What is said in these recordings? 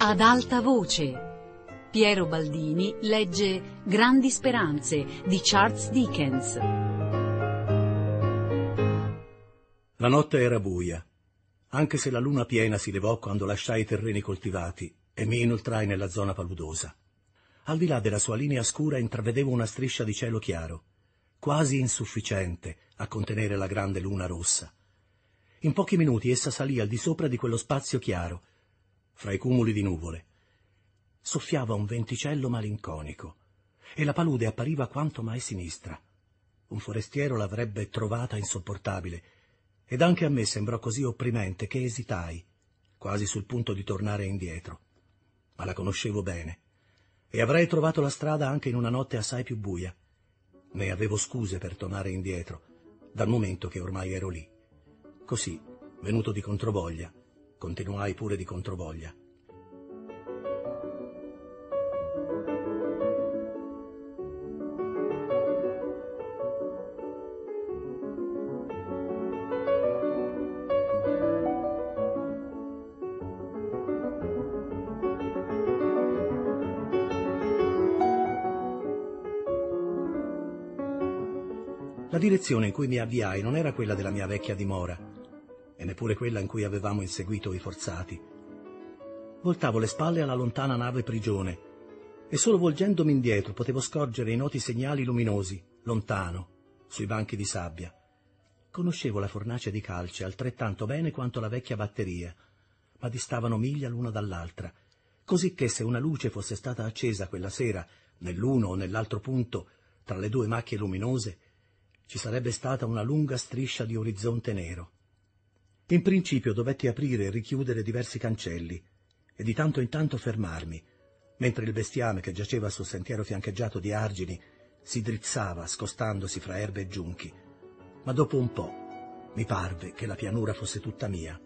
Ad alta voce. Piero Baldini legge Grandi speranze di Charles Dickens. La notte era buia, anche se la luna piena si levò quando lasciai i terreni coltivati e mi inoltrai nella zona paludosa. Al di là della sua linea scura intravedevo una striscia di cielo chiaro, quasi insufficiente a contenere la grande luna rossa. In pochi minuti essa salì al di sopra di quello spazio chiaro, fra i cumuli di nuvole. Soffiava un venticello malinconico e la palude appariva quanto mai sinistra. Un forestiero l'avrebbe trovata insopportabile, ed anche a me sembrò così opprimente che esitai, quasi sul punto di tornare indietro. Ma la conoscevo bene, e avrei trovato la strada anche in una notte assai più buia. Ne avevo scuse per tornare indietro, dal momento che ormai ero lì. Così, venuto di controvoglia, continuai pure di controvoglia. La direzione in cui mi avviai non era quella della mia vecchia dimora, e neppure quella in cui avevamo inseguito i forzati. Voltavo le spalle alla lontana nave prigione, e solo volgendomi indietro potevo scorgere i noti segnali luminosi, lontano, sui banchi di sabbia. Conoscevo la fornace di Calce altrettanto bene quanto la vecchia batteria, ma distavano miglia l'una dall'altra, cosicché se una luce fosse stata accesa quella sera, nell'uno o nell'altro punto, tra le due macchie luminose, ci sarebbe stata una lunga striscia di orizzonte nero. In principio dovetti aprire e richiudere diversi cancelli e di tanto in tanto fermarmi, mentre il bestiame che giaceva sul sentiero fiancheggiato di argini si drizzava scostandosi fra erbe e giunchi. Ma dopo un po' mi parve che la pianura fosse tutta mia.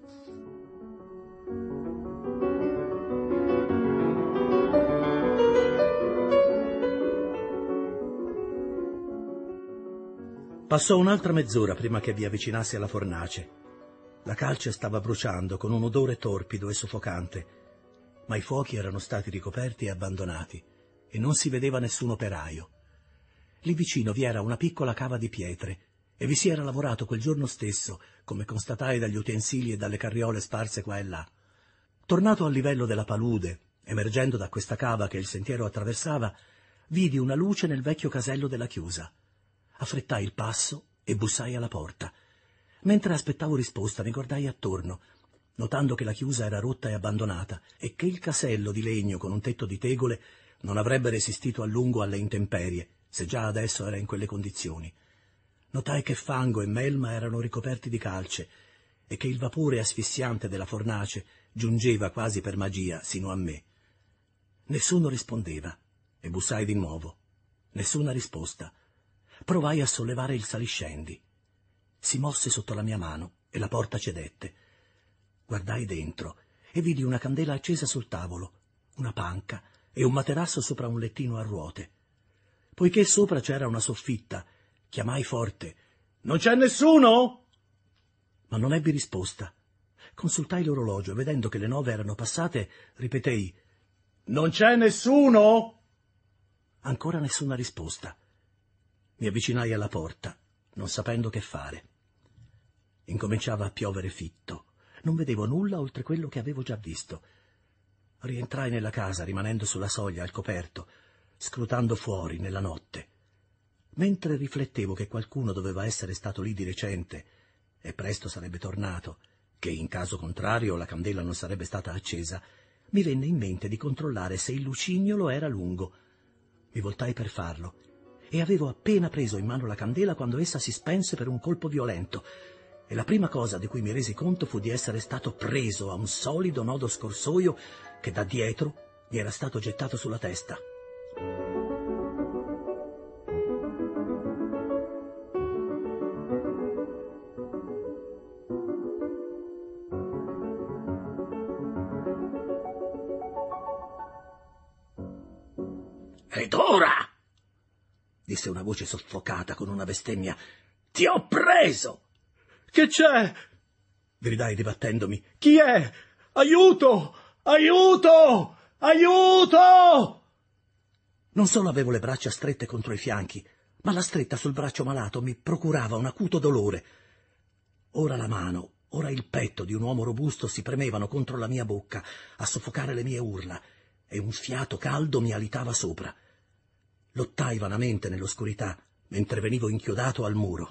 Passò un'altra mezz'ora prima che vi avvicinassi alla fornace. La calce stava bruciando con un odore torpido e soffocante, ma i fuochi erano stati ricoperti e abbandonati e non si vedeva nessun operaio. Lì vicino vi era una piccola cava di pietre e vi si era lavorato quel giorno stesso, come constatai dagli utensili e dalle carriole sparse qua e là. Tornato al livello della palude, emergendo da questa cava che il sentiero attraversava, vidi una luce nel vecchio casello della chiusa. Affrettai il passo e bussai alla porta. Mentre aspettavo risposta mi guardai attorno, notando che la chiusa era rotta e abbandonata e che il casello di legno con un tetto di tegole non avrebbe resistito a lungo alle intemperie, se già adesso era in quelle condizioni. Notai che fango e melma erano ricoperti di calce e che il vapore asfissiante della fornace giungeva quasi per magia sino a me. Nessuno rispondeva e bussai di nuovo. Nessuna risposta. Provai a sollevare il saliscendi. Si mosse sotto la mia mano e la porta cedette. Guardai dentro e vidi una candela accesa sul tavolo, una panca e un materasso sopra un lettino a ruote. Poiché sopra c'era una soffitta, chiamai forte: «Non c'è nessuno?» Ma non ebbi risposta. Consultai l'orologio e vedendo che le 9 erano passate, ripetei: «Non c'è nessuno?» Ancora nessuna risposta. Mi avvicinai alla porta, non sapendo che fare. Incominciava a piovere fitto. Non vedevo nulla oltre quello che avevo già visto. Rientrai nella casa, rimanendo sulla soglia, al coperto, scrutando fuori, nella notte. Mentre riflettevo che qualcuno doveva essere stato lì di recente, e presto sarebbe tornato, che in caso contrario la candela non sarebbe stata accesa, mi venne in mente di controllare se il lucignolo era lungo. Mi voltai per farlo, e avevo appena preso in mano la candela quando essa si spense per un colpo violento, e la prima cosa di cui mi resi conto fu di essere stato preso a un solido nodo scorsoio che da dietro mi era stato gettato sulla testa. «Ed ora», disse una voce soffocata con una bestemmia, «ti ho preso!» «Che c'è?» gridai dibattendomi. «Chi è? Aiuto! Aiuto! Aiuto! Non solo avevo le braccia strette contro i fianchi, ma la stretta sul braccio malato mi procurava un acuto dolore. Ora la mano, ora il petto di un uomo robusto si premevano contro la mia bocca a soffocare le mie urla, e un fiato caldo mi alitava sopra. Lottai vanamente nell'oscurità, mentre venivo inchiodato al muro.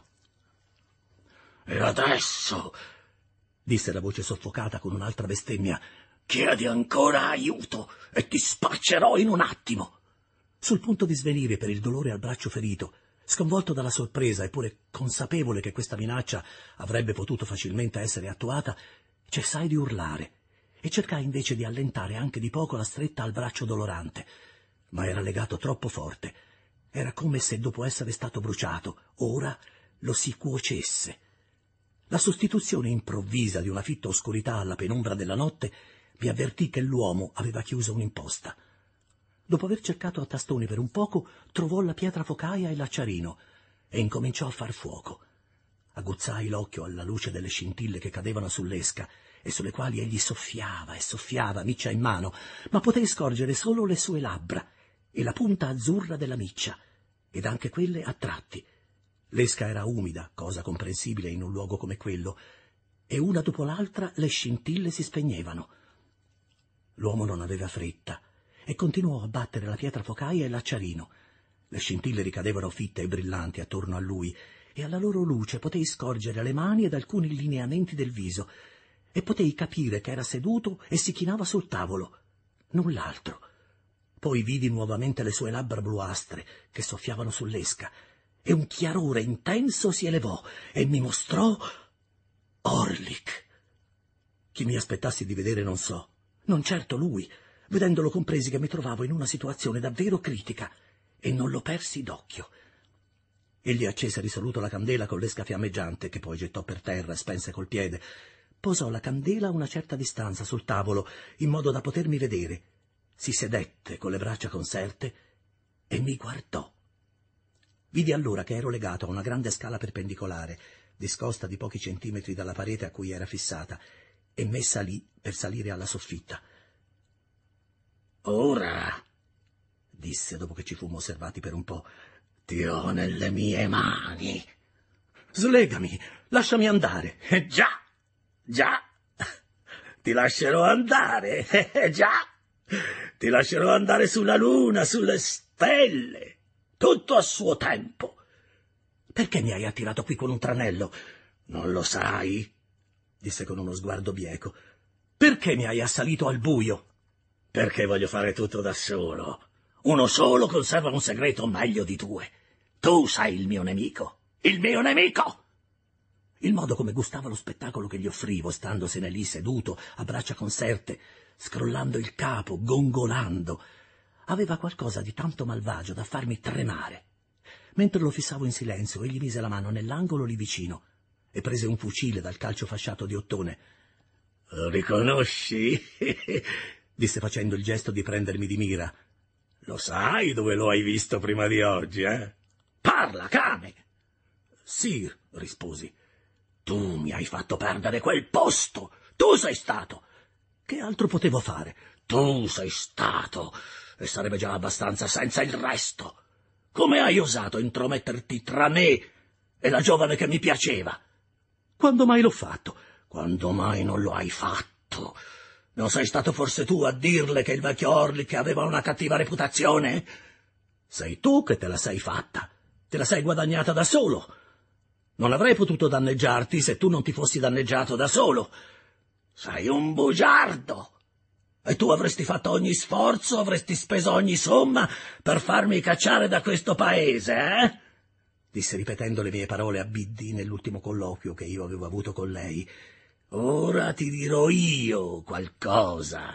«E adesso», disse la voce soffocata con un'altra bestemmia, «chiedi ancora aiuto e ti spaccerò in un attimo». Sul punto di svenire per il dolore al braccio ferito, sconvolto dalla sorpresa eppure consapevole che questa minaccia avrebbe potuto facilmente essere attuata, cessai di urlare e cercai invece di allentare anche di poco la stretta al braccio dolorante, ma era legato troppo forte. Era come se dopo essere stato bruciato, ora lo si cuocesse. La sostituzione improvvisa di una fitta oscurità alla penombra della notte mi avvertì che l'uomo aveva chiuso un'imposta. Dopo aver cercato a tastoni per un poco, trovò la pietra focaia e l'acciarino e incominciò a far fuoco. Aguzzai l'occhio alla luce delle scintille che cadevano sull'esca e sulle quali egli soffiava e soffiava, miccia in mano, ma potei scorgere solo le sue labbra e la punta azzurra della miccia, ed anche quelle a tratti. L'esca era umida, cosa comprensibile in un luogo come quello, e una dopo l'altra le scintille si spegnevano. L'uomo non aveva fretta e continuò a battere la pietra focaia e l'acciarino. Le scintille ricadevano fitte e brillanti attorno a lui, e alla loro luce potei scorgere le mani ed alcuni lineamenti del viso, e potei capire che era seduto e si chinava sul tavolo, null'altro. Poi vidi nuovamente le sue labbra bluastre che soffiavano sull'esca, e un chiarore intenso si elevò e mi mostrò Orlik. Chi mi aspettassi di vedere non so, non certo lui. Vedendolo compresi che mi trovavo in una situazione davvero critica e non lo persi d'occhio. Egli accese risoluto la candela con l'esca fiammeggiante, che poi gettò per terra e spense col piede. Posò la candela a una certa distanza sul tavolo, in modo da potermi vedere. Si sedette con le braccia conserte e mi guardò. Vidi allora che ero legato a una grande scala perpendicolare, discosta di pochi centimetri dalla parete a cui era fissata, e messa lì per salire alla soffitta. «Ora», disse dopo che ci fummo osservati per un po', «ti ho nelle mie mani». «Slegami, lasciami andare». «Già, già, ti lascerò andare, già, ti lascerò andare sulla luna, sulle stelle, tutto a suo tempo». «Perché mi hai attirato qui con un tranello?» «Non lo sai?» disse con uno sguardo bieco. «Perché mi hai assalito al buio?» «Perché voglio fare tutto da solo. Uno solo conserva un segreto meglio di due. Tu sei il mio nemico. Il mio nemico!» Il modo come gustava lo spettacolo che gli offrivo, standosene lì seduto, a braccia conserte, scrollando il capo, gongolando, aveva qualcosa di tanto malvagio da farmi tremare. Mentre lo fissavo in silenzio, egli mise la mano nell'angolo lì vicino e prese un fucile dal calcio fasciato di ottone. «Lo riconosci?» disse facendo il gesto di prendermi di mira. «Lo sai dove lo hai visto prima di oggi, eh? Parla, cane!» «Sì», risposi. «Tu mi hai fatto perdere quel posto! Tu sei stato!» «Che altro potevo fare?» «Tu sei stato, e sarebbe già abbastanza senza il resto! Come hai osato intrometterti tra me e la giovane che mi piaceva?» «Quando mai l'ho fatto?» «Quando mai non lo hai fatto? Non sei stato forse tu a dirle che il vecchio Orlik aveva una cattiva reputazione? Sei tu che te la sei fatta, te la sei guadagnata da solo. Non avrei potuto danneggiarti se tu non ti fossi danneggiato da solo. Sei un bugiardo, e tu avresti fatto ogni sforzo, avresti speso ogni somma per farmi cacciare da questo paese, eh?» disse ripetendo le mie parole a biddi nell'ultimo colloquio che io avevo avuto con lei. «Ora ti dirò io qualcosa.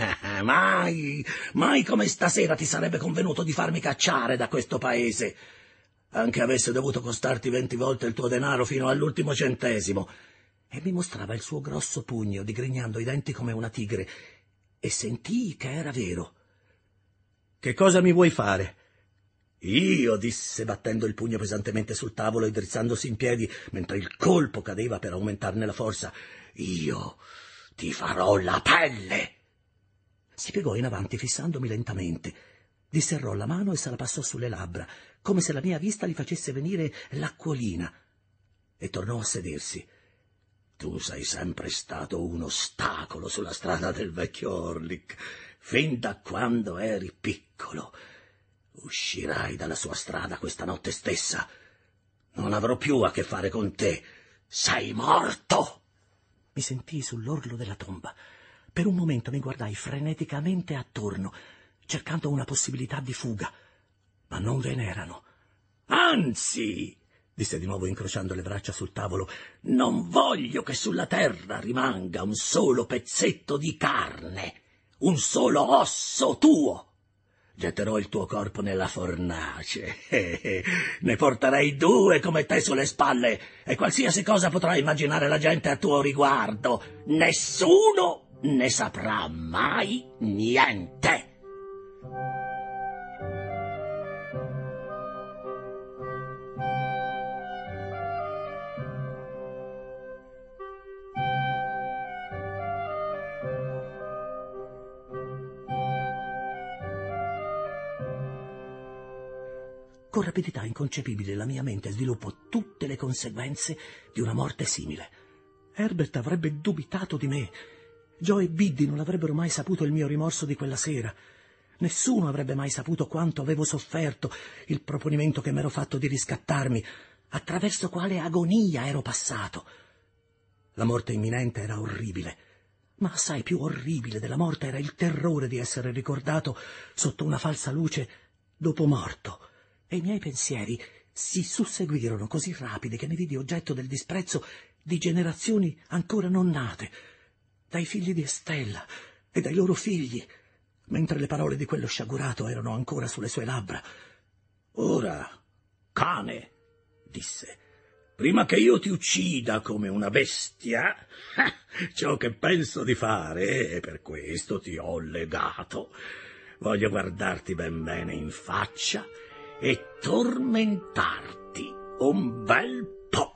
Mai come stasera ti sarebbe convenuto di farmi cacciare da questo paese, anche avesse dovuto costarti 20 volte il tuo denaro fino all'ultimo centesimo». E mi mostrava il suo grosso pugno, digrignando i denti come una tigre, e sentii che era vero. «Che cosa mi vuoi fare?» «Io», disse battendo il pugno pesantemente sul tavolo e drizzandosi in piedi, mentre il colpo cadeva per aumentarne la forza, «io ti farò la pelle». Si piegò in avanti fissandomi lentamente, disserrò la mano e se la passò sulle labbra, come se la mia vista gli facesse venire l'acquolina, e tornò a sedersi. Tu sei sempre stato un ostacolo sulla strada del vecchio Orlick, fin da quando eri piccolo. Uscirai dalla sua strada questa notte stessa. Non avrò più a che fare con te. Sei morto! Mi sentii sull'orlo della tomba. Per un momento mi guardai freneticamente attorno, cercando una possibilità di fuga, ma non ve n'erano. Anzi, disse di nuovo incrociando le braccia sul tavolo, non voglio che sulla terra rimanga un solo pezzetto di carne, un solo osso tuo. Getterò il tuo corpo nella fornace, ne porterei 2 come te sulle spalle, e qualsiasi cosa potrà immaginare la gente a tuo riguardo, nessuno ne saprà mai niente. Con rapidità inconcepibile la mia mente sviluppò tutte le conseguenze di una morte simile. Herbert avrebbe dubitato di me. Joe e Biddy non avrebbero mai saputo il mio rimorso di quella sera. Nessuno avrebbe mai saputo quanto avevo sofferto, il proponimento che m'ero fatto di riscattarmi, attraverso quale agonia ero passato. La morte imminente era orribile, ma assai più orribile della morte era il terrore di essere ricordato sotto una falsa luce dopo morto. E i miei pensieri si susseguirono così rapidi che mi vidi oggetto del disprezzo di generazioni ancora non nate, dai figli di Estella e dai loro figli, mentre le parole di quello sciagurato erano ancora sulle sue labbra. Ora, cane, disse, prima che io ti uccida come una bestia, ciò che penso di fare, e per questo ti ho legato, voglio guardarti ben bene in faccia e tormentarti un bel po'.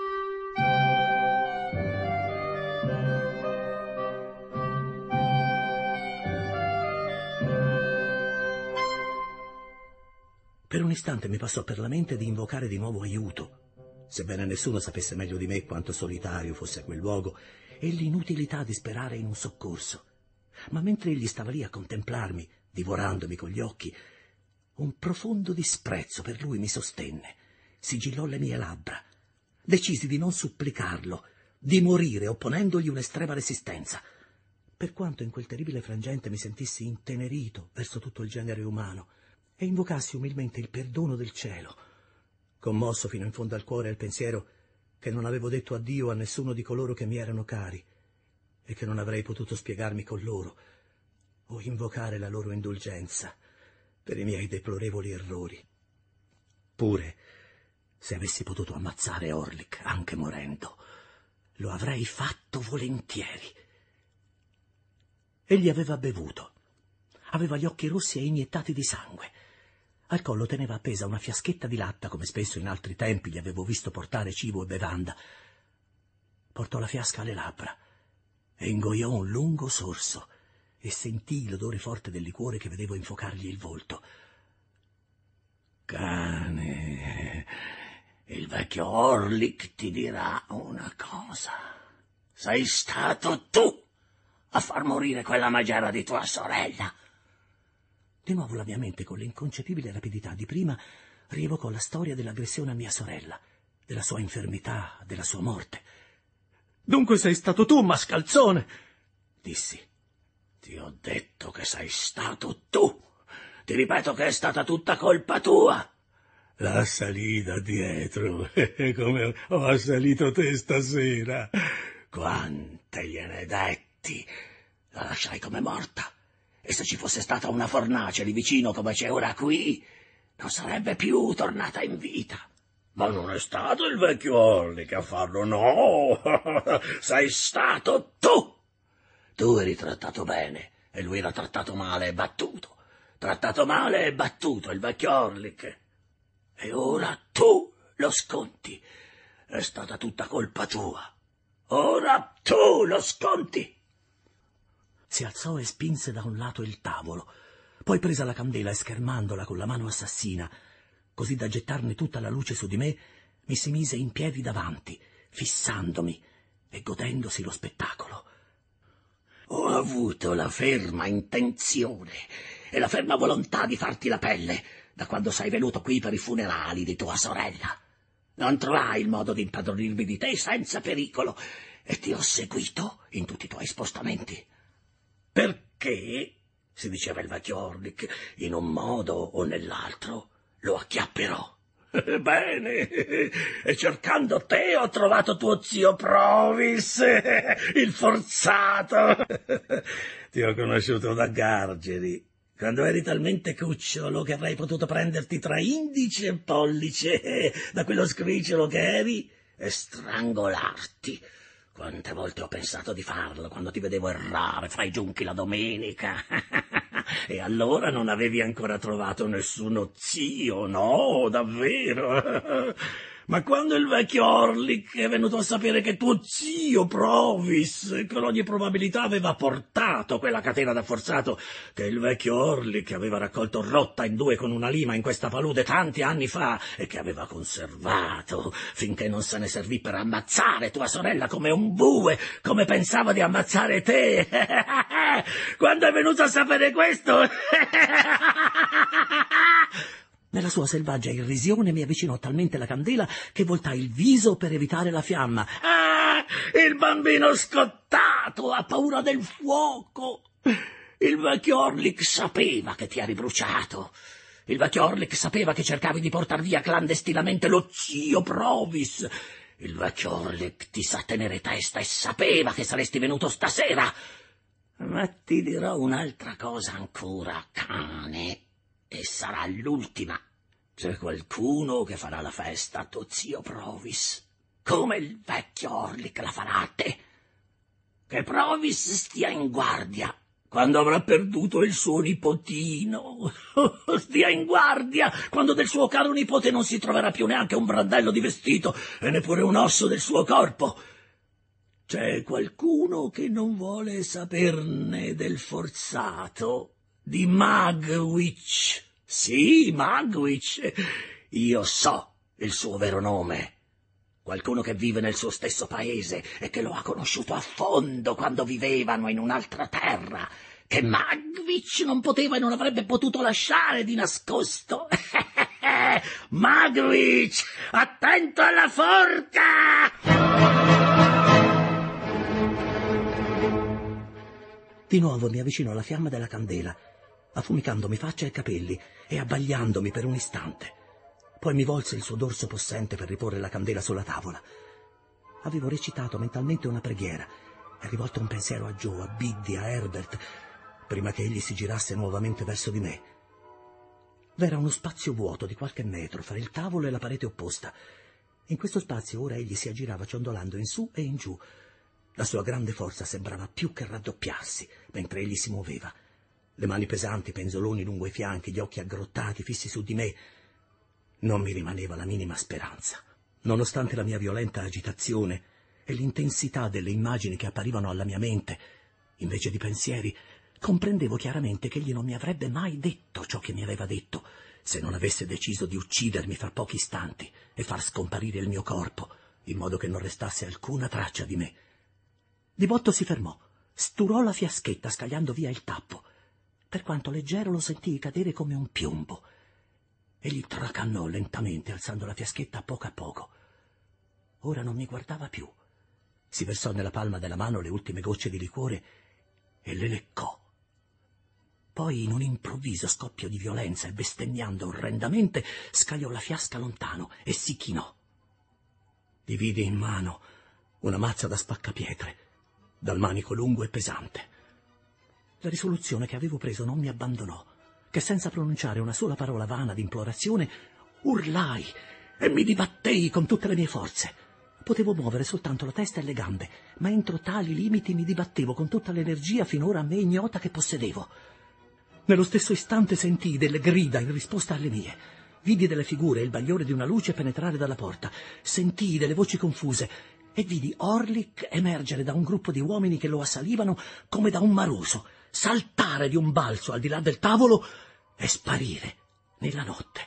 Per un istante mi passò per la mente di invocare di nuovo aiuto, sebbene nessuno sapesse meglio di me quanto solitario fosse quel luogo e l'inutilità di sperare in un soccorso. Ma mentre egli stava lì a contemplarmi, divorandomi con gli occhi, un profondo disprezzo per lui mi sostenne, sigillò le mie labbra. Decisi di non supplicarlo, di morire opponendogli un'estrema resistenza. Per quanto in quel terribile frangente mi sentissi intenerito verso tutto il genere umano e invocassi umilmente il perdono del cielo, commosso fino in fondo al cuore al pensiero che non avevo detto addio a nessuno di coloro che mi erano cari e che non avrei potuto spiegarmi con loro o invocare la loro indulgenza per i miei deplorevoli errori. Pure, se avessi potuto ammazzare Orlick anche morendo, lo avrei fatto volentieri. Egli aveva bevuto. Aveva gli occhi rossi e iniettati di sangue. Al collo teneva appesa una fiaschetta di latta, come spesso in altri tempi gli avevo visto portare cibo e bevanda. Portò la fiasca alle labbra e ingoiò un lungo sorso e sentii l'odore forte del liquore che vedevo infocargli il volto. Cane, il vecchio Orlick ti dirà una cosa. Sei stato tu a far morire quella megera di tua sorella. Di nuovo la mia mente, con l'inconcepibile rapidità di prima, rievocò la storia dell'aggressione a mia sorella, della sua infermità, della sua morte. Dunque sei stato tu, mascalzone, dissi. Ti ho detto che sei stato tu. Ti ripeto che è stata tutta colpa tua. La salita dietro, come ho assalito te stasera. Quante gliene detti. La lasciai come morta. E se ci fosse stata una fornace lì vicino come c'è ora qui, non sarebbe più tornata in vita. Ma non è stato il vecchio Orlick a farlo, no. Sei stato tu. Tu eri trattato bene e lui era trattato male e battuto. Trattato male e battuto il vecchio Orlick. E ora tu lo sconti. È stata tutta colpa tua. Ora tu lo sconti. si alzò e spinse da un lato il tavolo. Poi prese la candela e, schermandola con la mano assassina, così da gettarne tutta la luce su di me, mi si mise in piedi davanti, fissandomi e godendosi lo spettacolo. Ho avuto la ferma intenzione e la ferma volontà di farti la pelle da quando sei venuto qui per i funerali di tua sorella. Non trovai il modo di impadronirmi di te senza pericolo e ti ho seguito in tutti i tuoi spostamenti. Perché, si diceva il vecchio Orlick, in un modo o nell'altro lo acchiapperò. Bene, e cercando te ho trovato tuo zio Provis, il forzato. Ti ho conosciuto da Gargeri, quando eri talmente cucciolo che avrei potuto prenderti tra indice e pollice da quello scricciolo che eri e strangolarti. Quante volte ho pensato di farlo quando ti vedevo errare fra i giunchi la domenica. E allora non avevi ancora trovato nessuno zio, no, davvero. Ma quando il vecchio Orlick è venuto a sapere che tuo zio Provis, con ogni probabilità, aveva portato quella catena da forzato che il vecchio Orlick aveva raccolto rotta in due con una lima in questa palude tanti anni fa e che aveva conservato finché non se ne servì per ammazzare tua sorella come un bue, come pensava di ammazzare te. Quando è venuto a sapere questo... Nella sua selvaggia irrisione mi avvicinò talmente la candela che voltai il viso per evitare la fiamma. Ah, il bambino scottato ha paura del fuoco. Il vecchio Orlick sapeva che ti eri bruciato. Il vecchio Orlick sapeva che cercavi di portar via clandestinamente lo zio Provis. Il vecchio Orlick ti sa tenere testa e sapeva che saresti venuto stasera. Ma ti dirò un'altra cosa ancora, cane. E sarà l'ultima. C'è qualcuno che farà la festa a tuo zio Provis, come il vecchio Orlick la farà a te. Che Provis stia in guardia quando avrà perduto il suo nipotino. Stia in guardia quando del suo caro nipote non si troverà più neanche un brandello di vestito e neppure un osso del suo corpo. C'è qualcuno che non vuole saperne del forzato di Magwitch. Sì, Magwitch. Io so il suo vero nome. Qualcuno che vive nel suo stesso paese e che lo ha conosciuto a fondo quando vivevano in un'altra terra, che Magwitch non poteva e non avrebbe potuto lasciare di nascosto. Magwitch, attento alla forca! Di nuovo mi avvicinò alla fiamma della candela, affumicandomi faccia e capelli e abbagliandomi per un istante. Poi mi volse il suo dorso possente per riporre la candela sulla tavola. Avevo recitato mentalmente una preghiera e rivolto un pensiero a Joe, a Biddy, a Herbert, prima che egli si girasse nuovamente verso di me. V'era uno spazio vuoto di qualche metro fra il tavolo e la parete opposta. In questo spazio ora egli si aggirava ciondolando in su e in giù. La sua grande forza sembrava più che raddoppiarsi mentre egli si muoveva. Le mani pesanti, penzoloni lungo i fianchi, gli occhi aggrottati, fissi su di me. Non mi rimaneva la minima speranza. Nonostante la mia violenta agitazione e l'intensità delle immagini che apparivano alla mia mente, invece di pensieri, comprendevo chiaramente che egli non mi avrebbe mai detto ciò che mi aveva detto, se non avesse deciso di uccidermi fra pochi istanti e far scomparire il mio corpo, in modo che non restasse alcuna traccia di me. Di botto si fermò, sturò la fiaschetta scagliando via il tappo. Per quanto leggero lo sentii cadere come un piombo. Egli tracannò lentamente, alzando la fiaschetta a poco. Ora non mi guardava più. Si versò nella palma della mano le ultime gocce di liquore e le leccò. Poi, in un improvviso scoppio di violenza e bestemmiando orrendamente, scagliò la fiasca lontano e si chinò. Gli vidi in mano una mazza da spaccapietre, dal manico lungo e pesante. La risoluzione che avevo preso non mi abbandonò, che senza pronunciare una sola parola vana d'implorazione, urlai e mi dibattei con tutte le mie forze. Potevo muovere soltanto la testa e le gambe, ma entro tali limiti mi dibattevo con tutta l'energia finora a me ignota che possedevo. Nello stesso istante sentii delle grida in risposta alle mie. Vidi delle figure e il bagliore di una luce penetrare dalla porta. Sentii delle voci confuse e vidi Orlick emergere da un gruppo di uomini che lo assalivano come da un maruso, saltare di un balzo al di là del tavolo e sparire nella notte.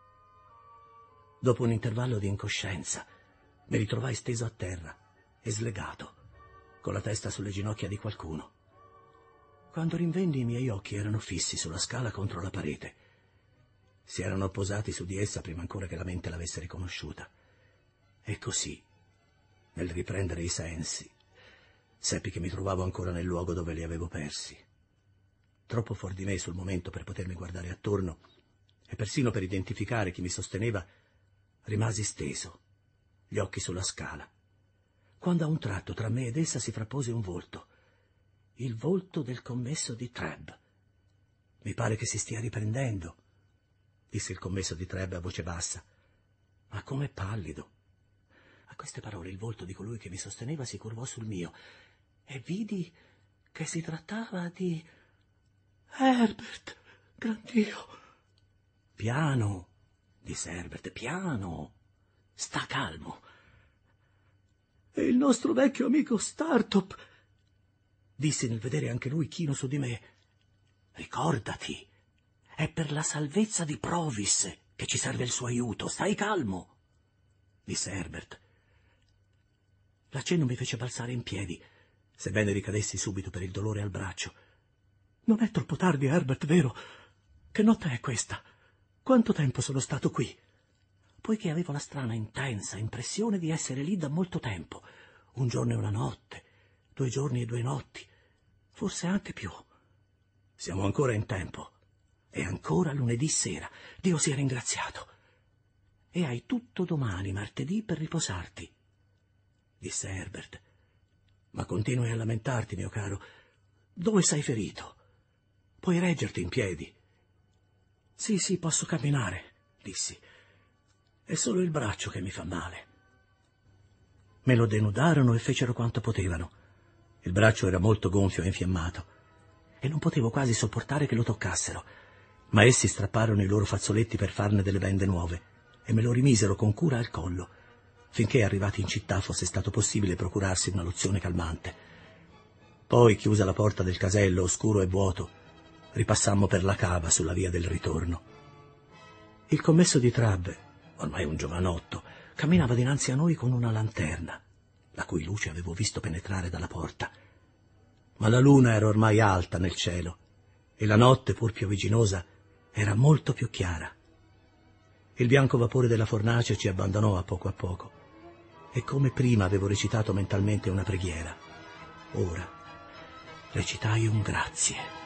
Dopo un intervallo di incoscienza, mi ritrovai steso a terra e slegato, con la testa sulle ginocchia di qualcuno. Quando rinvendi, i miei occhi erano fissi sulla scala contro la parete. Si erano posati su di essa prima ancora che la mente l'avesse riconosciuta. E così, nel riprendere i sensi, seppi che mi trovavo ancora nel luogo dove li avevo persi. Troppo fuori di me sul momento per potermi guardare attorno e persino per identificare chi mi sosteneva, rimasi steso, gli occhi sulla scala, quando a un tratto tra me ed essa si frappose un volto, il volto del commesso di Treb. «Mi pare che si stia riprendendo», disse il commesso di Treb a voce bassa, «ma come pallido». A queste parole il volto di colui che mi sosteneva si curvò sul mio e vidi che si trattava di Herbert, gran Dio. «Piano», disse Herbert, «piano, sta calmo». «E il nostro vecchio amico Startop», dissi nel vedere anche lui chino su di me. «Ricordati, è per la salvezza di Provis che ci serve il suo aiuto, stai calmo», disse Herbert. L'accenno mi fece balzare in piedi, sebbene ricadessi subito per il dolore al braccio. «Non è troppo tardi, Herbert, vero? Che notte è questa? Quanto tempo sono stato qui?» Poiché avevo la strana, intensa impressione di essere lì da molto tempo, 1 giorno e 1 notte, 2 giorni e 2 notti, forse anche più. Siamo ancora in tempo. È ancora lunedì sera, Dio sia ringraziato. E hai tutto domani, martedì, per riposarti, disse Herbert. Ma continui a lamentarti, mio caro. Dove sei ferito? Puoi reggerti in piedi? Sì, posso camminare, dissi. È solo il braccio che mi fa male. Me lo denudarono e fecero quanto potevano. Il braccio era molto gonfio e infiammato e non potevo quasi sopportare che lo toccassero, ma essi strapparono i loro fazzoletti per farne delle bende nuove e me lo rimisero con cura al collo, finché arrivati in città fosse stato possibile procurarsi una lozione calmante. Poi, chiusa la porta del casello oscuro e vuoto, ripassammo per la cava sulla via del ritorno. Il commesso di Trab, ormai un giovanotto, camminava dinanzi a noi con una lanterna, la cui luce avevo visto penetrare dalla porta. Ma la luna era ormai alta nel cielo e la notte, pur piovigginosa, era molto più chiara. Il bianco vapore della fornace ci abbandonò a poco e come prima avevo recitato mentalmente una preghiera, ora recitai un grazie.